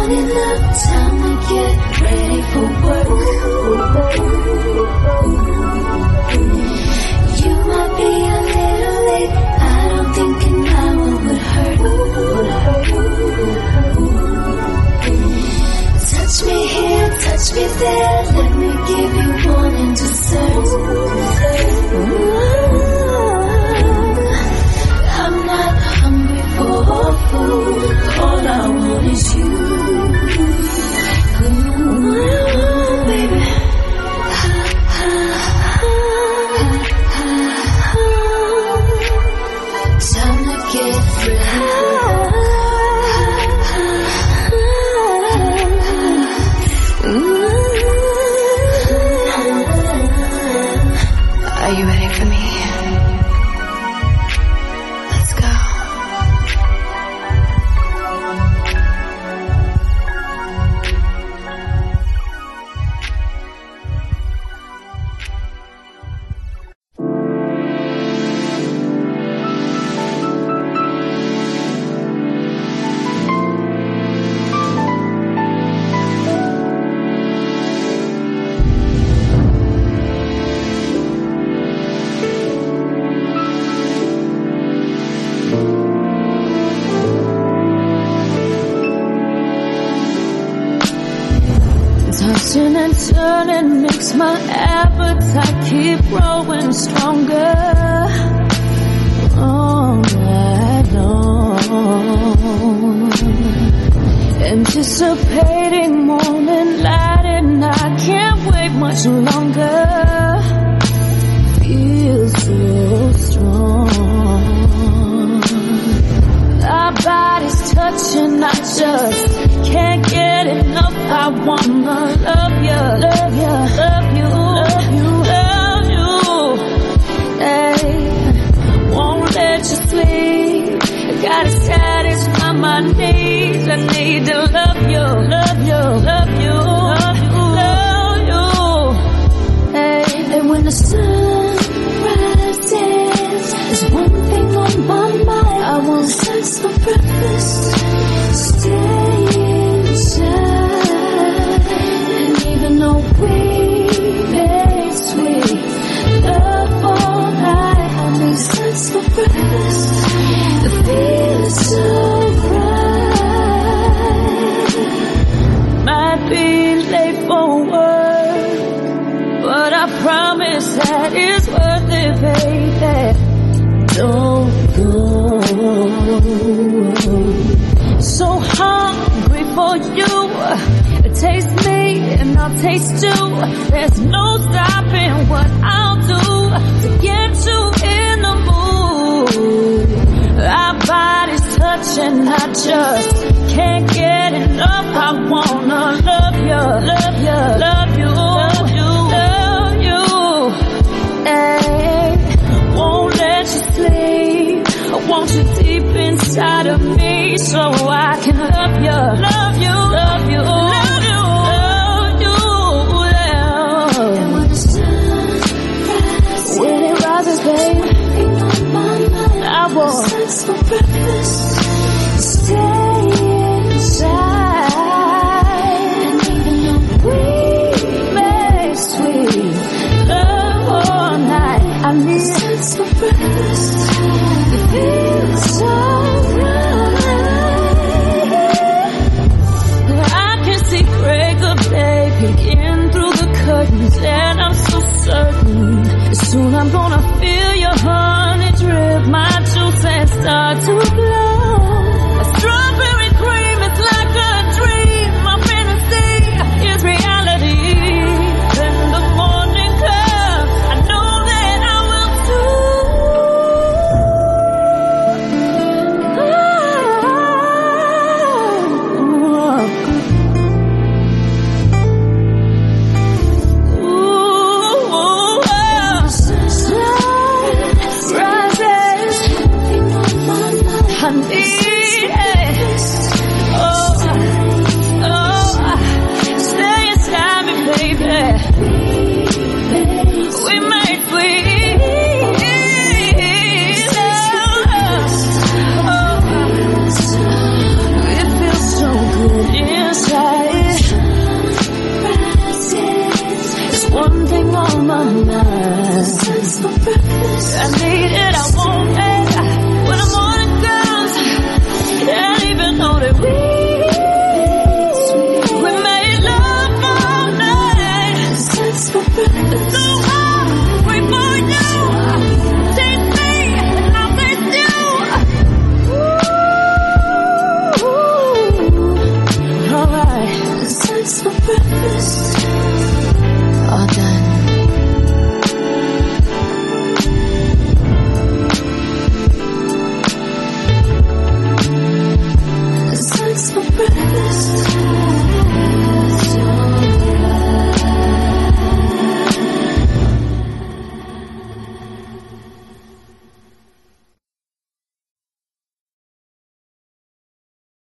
Morning up, time to get ready for work. You might be a little late, I don't think an hour would hurt. Touch me here, touch me there, let me give you morning dessert. I'm not hungry for food, all I want is you. Baby. Time to get ready. Are you ready for me? Let's go. Tossing and turning makes my appetite keep growing stronger. All night long, anticipating morning light, and I can't wait much longer. Feels so strong. Our bodies touching, I just can't get enough. I wanna love you, love you, love you, love you, love you. Hey, won't let you sleep. I gotta satisfy my needs. I need to love you, love you, love you, love you, love you. Hey, and when the sun rises, there's one thing on my mind. I want sex for breakfast. Stay inside, and even though we made sweet love all night, I need sex for breakfast. The feel is so right. Might be late for work, but I promise that it's worth it, baby. Don't go. So hungry for you. Taste me and I'll taste you. There's no stopping what I'll do to get you in the mood. Our bodies touching, I just can't get enough. I wanna love you, love you, love you, love you, love you. Hey, won't let you sleep. I want you deep inside of me so I can love you, love you, love you, love you. Babe, I want sex for breakfast. Stay inside, and even though we make sweet love all night, I need sex for breakfast. It feels so right. I can see break of day peeking through the curtains, and I'm so certain soon I'm gonna feel your honey drip, my juice and start to glow. A strawberry cream is like a dream, my fantasy is reality. When the morning comes, I know that I will Yes. just